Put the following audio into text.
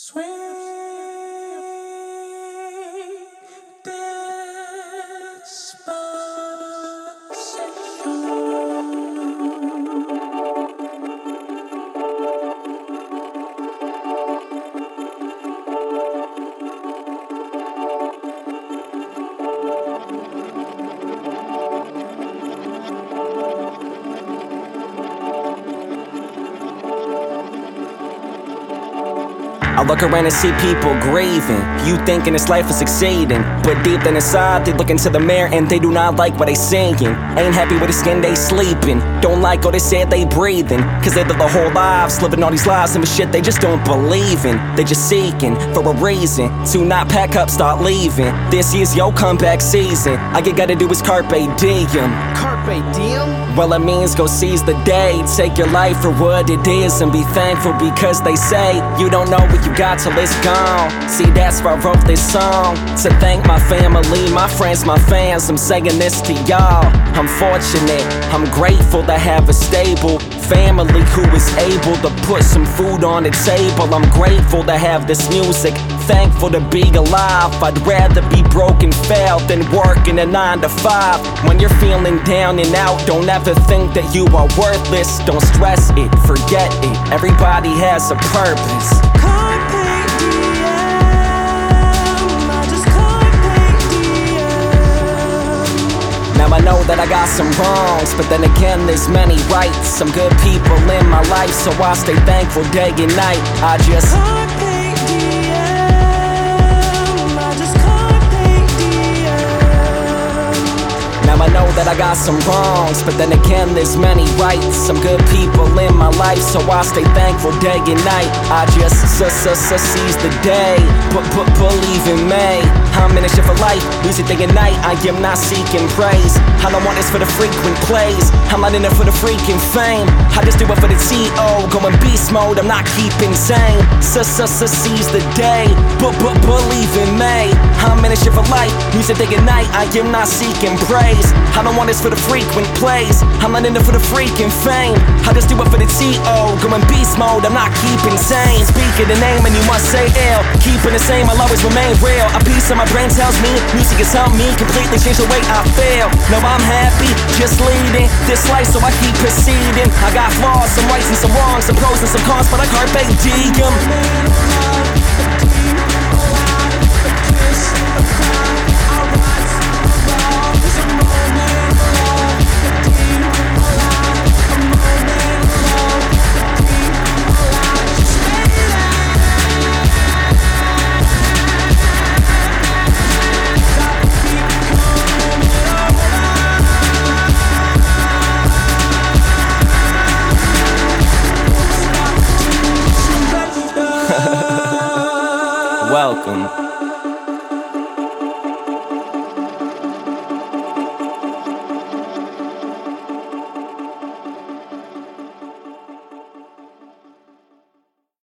Sweet I look around and see people grieving. You thinking this life is succeeding, but deep down inside, they look into the mirror and they do not like what they seeing. Ain't happy with the skin they sleeping. Don't like all they said they breathing. Cause they live the whole lives, living all these lies and the shit they just don't believe in. They just seeking for a reason to not pack up, start leaving. This year's your comeback season. All you gotta do is carpe diem. Carpe diem? Well, it means go seize the day. Take your life for what it is and be thankful, because they say you don't know what you got till it's gone. See, that's why I wrote this song, to thank my family, my friends, my fans. I'm saying this to y'all. I'm fortunate, I'm grateful to have a stable family who is able to put some food on the table. I'm grateful to have this music, thankful to be alive. I'd rather be broke and failed than working a 9 to 5. When you're feeling down and out, don't ever think that you are worthless. Don't stress it, forget it. Everybody has a purpose. Now I know that I got some wrongs, but then again there's many rights. Some good people in my life, so I stay thankful day and night. I just Now I know that I got some wrongs, but then again there's many rights. Some good people in my life, so I stay thankful day and night. I just seize the day, believe in me. I'm in a shit for life, music day and night. I am not seeking praise. I don't want this for the frequent plays. I'm not in it for the freaking fame. I just do it for the T.O. Going beast mode, I'm not keeping sane. Seize the day, believe in me. I'm in a shit for life, music day and night. I am not seeking praise. I don't want this for the frequent plays. I'm not in it for the freaking fame. I just do it for the T.O. Going beast mode, I'm not keeping sane. Speaking the name and you must say ill. Keeping the same, I'll always remain real. A piece of my brain tells me music has helped me completely change the way I feel. Now I'm happy, just leading this life, so I keep proceeding. I got flaws, some rights and some wrongs, some pros and some cons, but I carpe diem. Welcome.